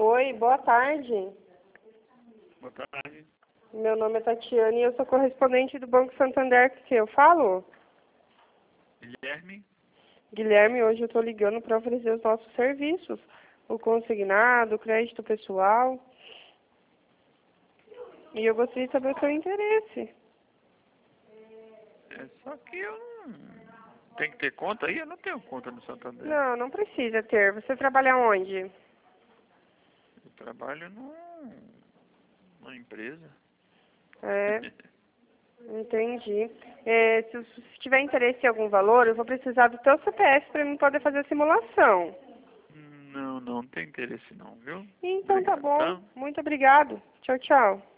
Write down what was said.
Oi, boa tarde. Boa tarde. Meu nome é Tatiane e eu sou correspondente do Banco Santander. Que eu falo? Guilherme? Guilherme, hoje eu estou ligando para oferecer os nossos serviços. O consignado, o crédito pessoal. E eu gostaria de saber o seu interesse. É só que eu não... Tem que ter conta aí? Eu não tenho conta no Santander. Não, não precisa ter. Você trabalha onde? Eu trabalho numa empresa. É, entendi. Se você tiver interesse em algum valor, eu vou precisar do teu CPF para mim poder fazer a simulação. Não tem interesse não, viu? Então tá Obrigado, bom. tá? Muito obrigado. Tchau, tchau.